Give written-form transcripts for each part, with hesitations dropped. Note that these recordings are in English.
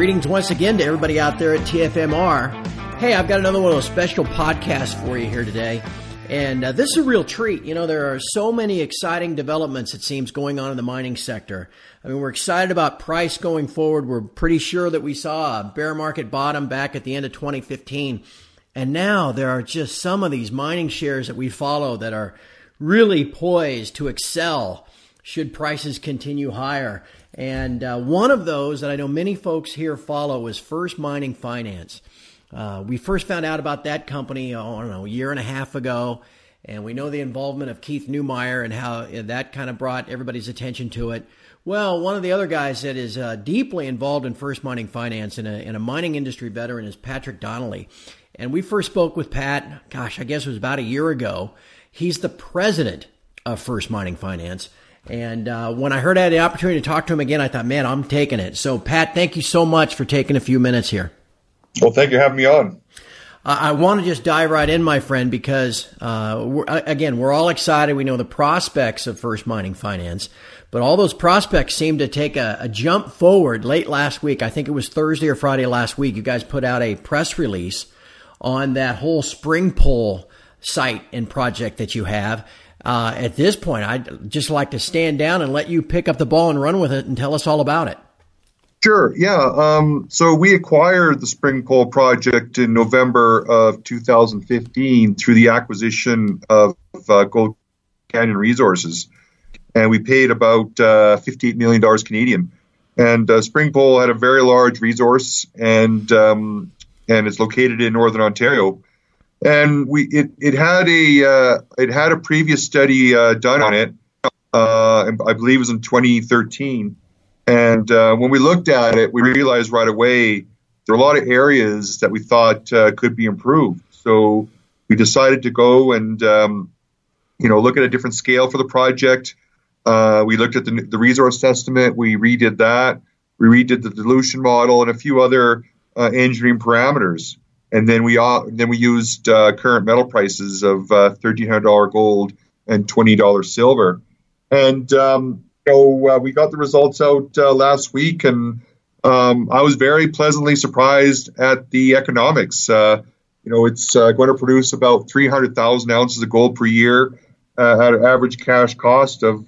Greetings once again to everybody out there at TFMR. Hey, I've got another one of those special podcasts for you here today. And this is a real treat. You know, there are so many exciting developments, it seems, going on in the mining sector. I mean, we're excited about price going forward. We're pretty sure that we saw a bear market bottom back at the end of 2015. And now there are just some of these mining shares that we follow that are really poised to excel should prices continue higher. And one of those that I know many folks here follow is First Mining Finance. We first found out about that company, a year and a half ago, and we know the involvement of Keith Neumeyer and how that kind of brought everybody's attention to it. Well, one of the other guys that is deeply involved in First Mining Finance and a mining industry veteran is Patrick Donnelly. And we first spoke with Pat, I guess it was about a year ago. He's the president of First Mining Finance. And when I heard I had the opportunity to talk to him again, I thought, man, I'm taking it. So, Pat, thank you so much for taking a few minutes here. Well, thank you for having me on. I want to just dive right in, my friend, because, we're all excited. We know the prospects of First Mining Finance, but all those prospects seem to take a jump forward late last week. I think it was Thursday or Friday last week. You guys put out a press release on that whole Springpole site and project that you have. At this point, I'd just like to stand down and let you pick up the ball and run with it and tell us all about it. Sure, yeah. So we acquired the Springpole project in November of 2015 through the acquisition of Gold Canyon Resources. And we paid about $58 million Canadian. And Springpole had a very large resource and it's located in Northern Ontario. And it had a previous study done on it, I believe it was in 2013. And when we looked at it, we realized right away there are a lot of areas that we thought could be improved. So we decided to go and look at a different scale for the project. We looked at the resource estimate. We redid that. We redid the dilution model and a few other engineering parameters. And then we used current metal prices of $1,300 gold and $20 silver. And we got the results out last week, and I was very pleasantly surprised at the economics. It's going to produce about 300,000 ounces of gold per year at an average cash cost of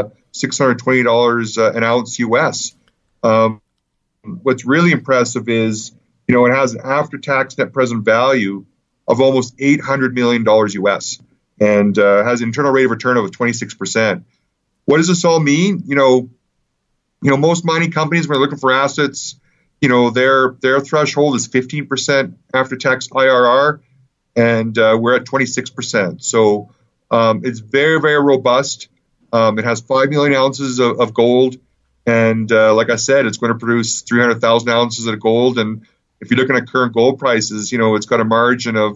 $620 an ounce US. What's really impressive is it has an after-tax net present value of almost $800 million US and has an internal rate of return of 26%. What does this all mean? Most mining companies, when they're looking for assets, their threshold is 15% after-tax IRR, and we're at 26%. So it's very, very robust. It has 5 million ounces of gold, and like I said, it's going to produce 300,000 ounces of gold. And if you're looking at current gold prices, it's got a margin of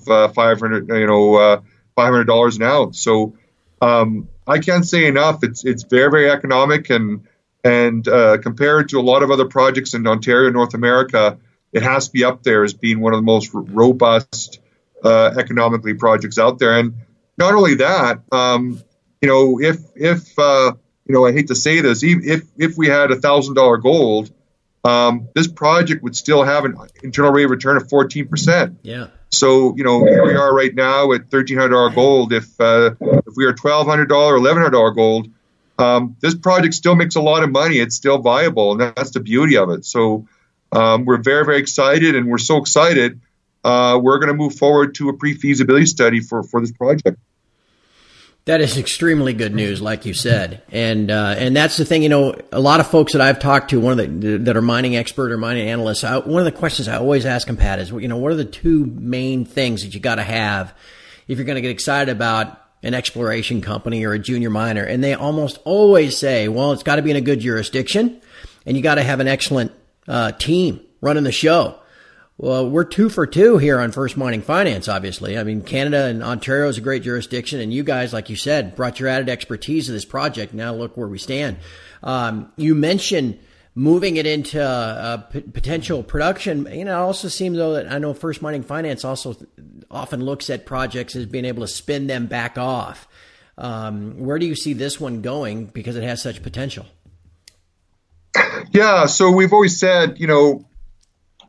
$500 an ounce. So I can't say enough. It's very, very economic, and compared to a lot of other projects in Ontario, North America, it has to be up there as being one of the most robust economically projects out there. And not only that, if I hate to say this, if we had $1,000 gold, this project would still have an internal rate of return of 14%. Yeah. So, here we are right now at $1,300 gold. If we are $1,200 or $1,100 gold, this project still makes a lot of money. It's still viable, and that's the beauty of it. So we're very, very excited, and we're so excited, we're going to move forward to a pre-feasibility study for this project. That is extremely good news, like you said, and that's the thing. A lot of folks that I've talked to, that are mining expert or mining analysts, one of the questions I always ask them, Pat, is what are the two main things that you got to have if you're going to get excited about an exploration company or a junior miner? And they almost always say, well, it's got to be in a good jurisdiction, and you got to have an excellent team running the show. Well, we're 2 for 2 here on First Mining Finance, obviously. I mean, Canada and Ontario is a great jurisdiction, and you guys, like you said, brought your added expertise to this project. Now look where we stand. You mentioned moving it into potential production. It also seems, though, that I know First Mining Finance also often looks at projects as being able to spin them back off. Where do you see this one going because it has such potential? Yeah, so we've always said,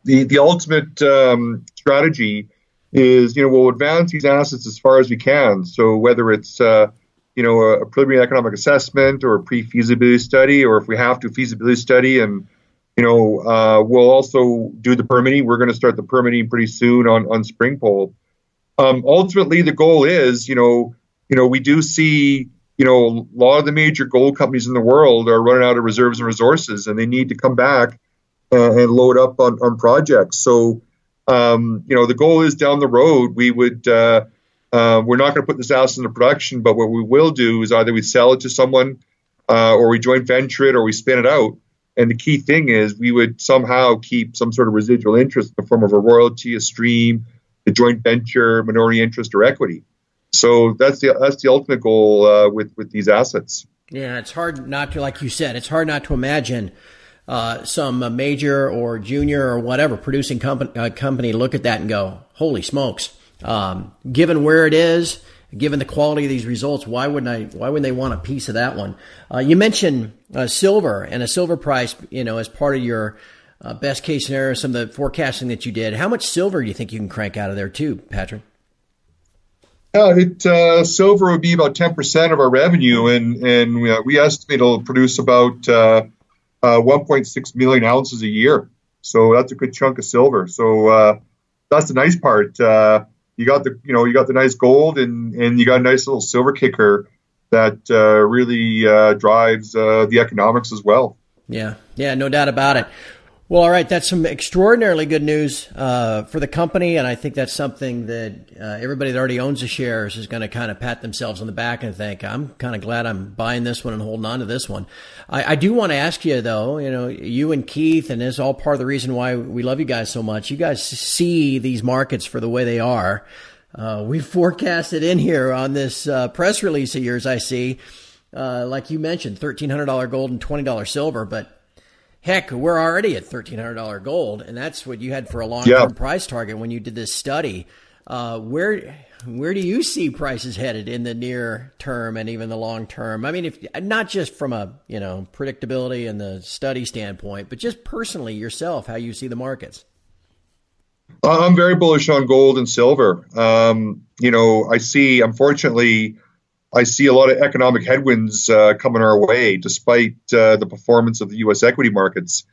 the ultimate strategy is, we'll advance these assets as far as we can. So whether it's, a preliminary economic assessment or a pre-feasibility study, or if we have to feasibility study, and, we'll also do the permitting. We're going to start the permitting pretty soon on Springpole. Ultimately, the goal is, we do see, a lot of the major gold companies in the world are running out of reserves and resources, and they need to come back and load up on projects. So, the goal is down the road, we would, we're not going to put this asset into production, but what we will do is either we sell it to someone, or we joint venture it, or we spin it out. And the key thing is we would somehow keep some sort of residual interest in the form of a royalty, a stream, a joint venture, minority interest, or equity. So that's the ultimate goal with these assets. Yeah, it's hard not to, like you said, it's hard not to imagine some major or junior or whatever producing company look at that and go, holy smokes, given where it is, given the quality of these results, why wouldn't they want a piece of that one? You mentioned silver and a silver price, as part of your best case scenario, some of the forecasting that you did. How much silver do you think you can crank out of there too, Patrick? Silver would be about 10% of our revenue, and we estimate it'll produce about 1.6 million ounces a year. So that's a good chunk of silver. So that's the nice part. You got the nice gold, and you got a nice little silver kicker that really drives the economics as well. Yeah, no doubt about it. Well, all right, that's some extraordinarily good news for the company, and I think that's something that everybody that already owns the shares is going to kind of pat themselves on the back and think, I'm kind of glad I'm buying this one and holding on to this one. I do want to ask you, though, you and Keith, and this is all part of the reason why we love you guys so much. You guys see these markets for the way they are. We forecasted in here on this press release of yours, I see, like you mentioned, $1,300 gold and $20 silver, but heck, we're already at $1,300 gold, and that's what you had for a long-term price target when you did this study. Where do you see prices headed in the near term and even the long term? I mean, if not just from a predictability and the study standpoint, but just personally yourself, how you see the markets. I'm very bullish on gold and silver. I see a lot of economic headwinds coming our way, despite the performance of the U.S. equity markets.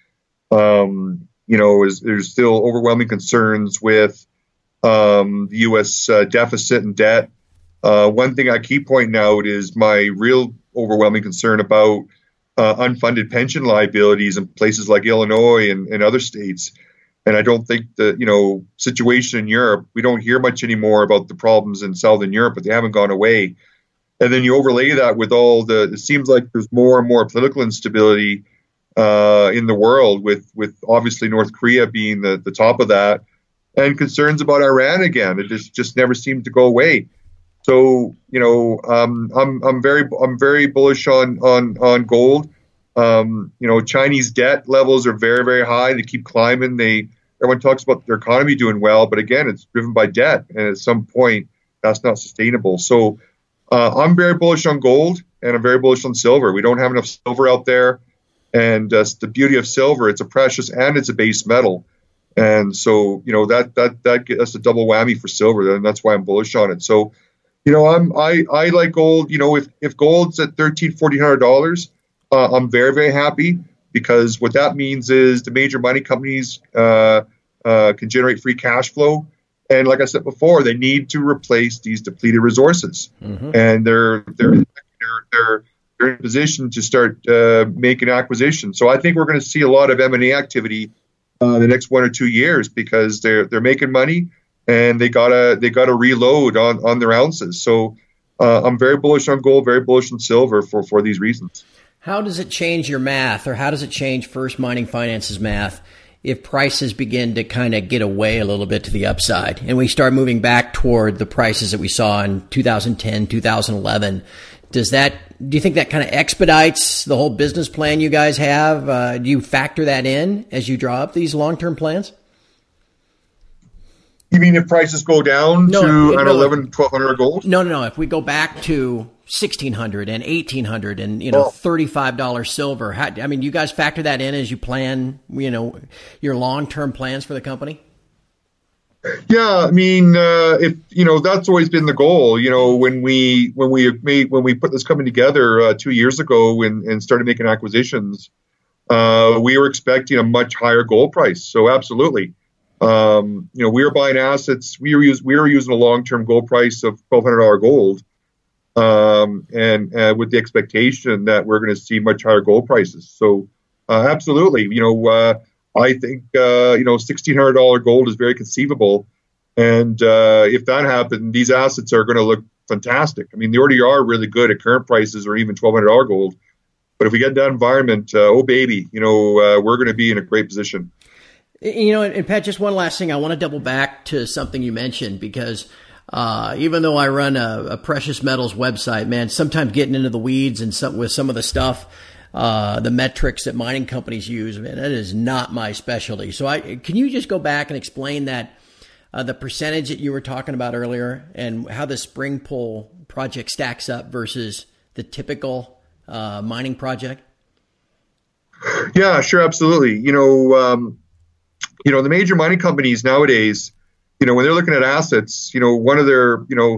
There's still overwhelming concerns with the U.S. deficit and debt. One thing I keep pointing out is my real overwhelming concern about unfunded pension liabilities in places like Illinois and other states. And I don't think the situation in Europe, we don't hear much anymore about the problems in Southern Europe, but they haven't gone away. And then you overlay that with it seems like there's more and more political instability in the world, with obviously North Korea being the top of that, and concerns about Iran again. It just never seemed to go away. So I'm very bullish on gold. Chinese debt levels are very, very high. They keep climbing. Everyone talks about their economy doing well, but again, it's driven by debt, and at some point, that's not sustainable. So I'm very bullish on gold, and I'm very bullish on silver. We don't have enough silver out there, and the beauty of silver, it's a precious and it's a base metal, and so that's a double whammy for silver, and that's why I'm bullish on it. So, I like gold. If gold's at $1,300-$1,400, I'm very, very happy, because what that means is the major mining companies can generate free cash flow. And like I said before, they need to replace these depleted resources, and they're in a position to start making acquisitions. So I think we're going to see a lot of M&A activity the next 1 or 2 years, because they're making money, and they gotta reload on their ounces. So I'm very bullish on gold, very bullish on silver for these reasons. How does it change your math, or how does it change First Mining Finance's math, if prices begin to kind of get away a little bit to the upside and we start moving back toward the prices that we saw in 2010, 2011? Do you think that kind of expedites the whole business plan you guys have? Do you factor that in as you draw up these long-term plans? You mean if prices go down to $1,100, $1,200 gold? No. If we go back to $1,600 and $1,800 and $35 silver. You guys factor that in as you plan, your long-term plans for the company? Yeah, that's always been the goal. When we put this company together 2 years ago and started making acquisitions, we were expecting a much higher gold price. So absolutely, we were buying assets. We were using a long-term gold price of $1,200 gold, and with the expectation that we're going to see much higher gold prices. So absolutely, I think $1,600 gold is very conceivable, and if that happened, these assets are going to look fantastic. They already are really good at current prices, or even $1,200 gold. But if we get that environment, we're going to be in a great position. And Pat, just one last thing. I want to double back to something you mentioned, because even though I run a precious metals website, man, sometimes getting into the weeds and with some of the stuff. The metrics that mining companies use, man, that is not my specialty. So can you just go back and explain that, the percentage that you were talking about earlier, and how the Springpole project stacks up versus the typical mining project? Yeah, sure. Absolutely. The major mining companies nowadays, when they're looking at assets, one of their,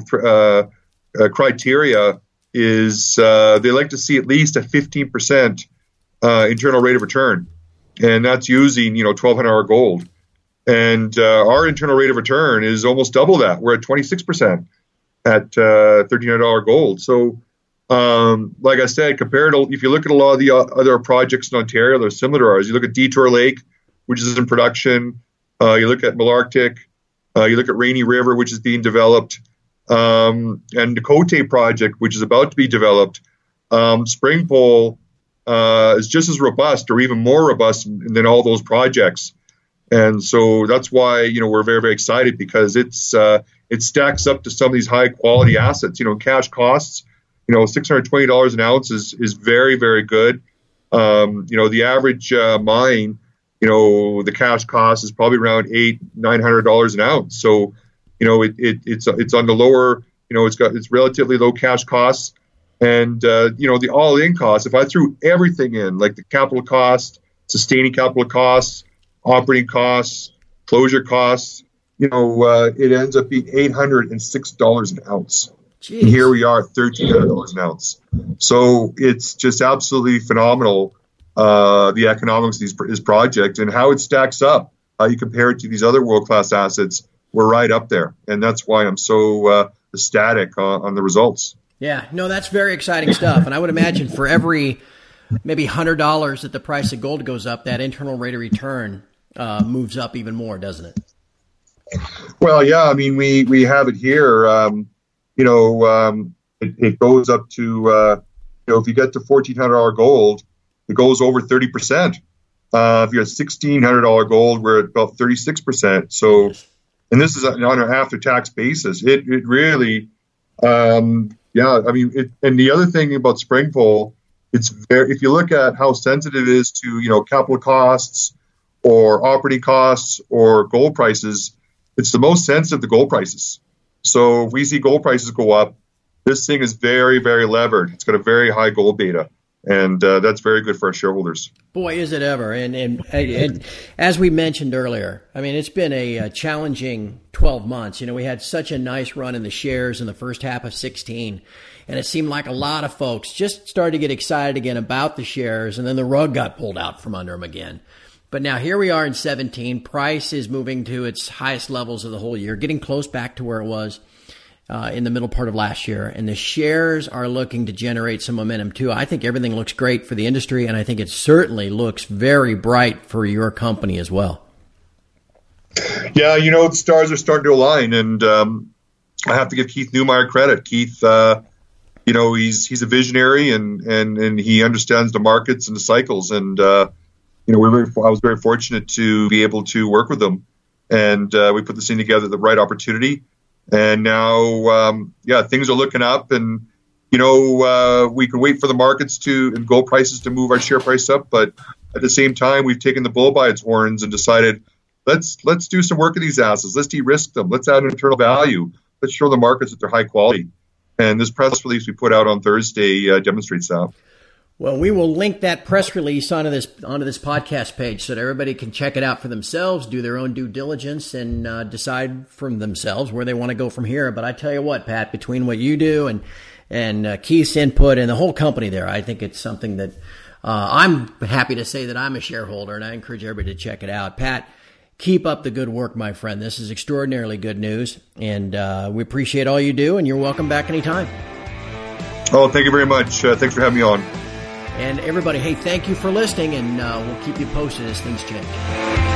criteria is they like to see at least a 15% internal rate of return, and that's using $1,200 gold. And our internal rate of return is almost double that. We're at 26% at $1,300 gold. So, like I said, if you look at a lot of the other projects in Ontario, they're similar to ours. You look at Detour Lake, which is in production. You look at Malartic. You look at Rainy River, which is being developed. And the Côté project, which is about to be developed. Springpole is just as robust, or even more robust than all those projects. And so that's why, we're very, very excited, because it stacks up to some of these high quality assets. Cash costs, $620 an ounce is very, very good. The average mine, the cash cost is probably around $800-900 an ounce. So, it's on the lower, it's relatively low cash costs, and the all-in cost. If I threw everything in, like the capital cost, sustaining capital costs, operating costs, closure costs, it ends up being $806 an ounce. Jeez. And here we are at $1,300 an ounce. So it's just absolutely phenomenal, the economics of this project and how it stacks up. You compare it to these other world-class assets, we're right up there. And that's why I'm so ecstatic on the results. Yeah, no, that's very exciting stuff. And I would imagine for every maybe $100 that the price of gold goes up, that internal rate of return moves up even more, doesn't it? Well, yeah, we have it here. It goes up to, if you get to $1,400 gold, it goes over 30%. If you're at $1,600 gold, we're at about 36%. So, and this is on an after-tax basis. It really, and the other thing about Springpole, if you look at how sensitive it is to, capital costs or operating costs or gold prices, it's the most sensitive to gold prices. So if we see gold prices go up, this thing is very, very levered. It's got a very high gold beta, and that's very good for our shareholders. Boy, is it ever. And as we mentioned earlier, it's been a challenging 12 months. We had such a nice run in the shares in the first half of 16, and it seemed like a lot of folks just started to get excited again about the shares, and then the rug got pulled out from under them again. But now here we are in 17. Price is moving to its highest levels of the whole year, getting close back to where it was in the middle part of last year. And the shares are looking to generate some momentum too. I think everything looks great for the industry, and I think it certainly looks very bright for your company as well. Yeah, the stars are starting to align, and I have to give Keith Neumeyer credit. Keith, he's a visionary, and he understands the markets and the cycles, and I was very fortunate to be able to work with them, and we put this thing together at the right opportunity. And now, things are looking up, and we can wait for the markets and gold prices to move our share price up. But at the same time, we've taken the bull by its horns and decided let's do some work in these assets. Let's de-risk them. Let's add internal value. Let's show the markets that they're high quality. And this press release we put out on Thursday demonstrates that. Well, we will link that press release onto this podcast page so that everybody can check it out for themselves, do their own due diligence, and decide from themselves where they want to go from here. But I tell you what, Pat, between what you do and Keith's input and the whole company there, I think it's something that I'm happy to say that I'm a shareholder, and I encourage everybody to check it out. Pat, keep up the good work, my friend. This is extraordinarily good news, and we appreciate all you do, and you're welcome back anytime. Oh, thank you very much. Thanks for having me on. And everybody, hey, thank you for listening, and we'll keep you posted as things change.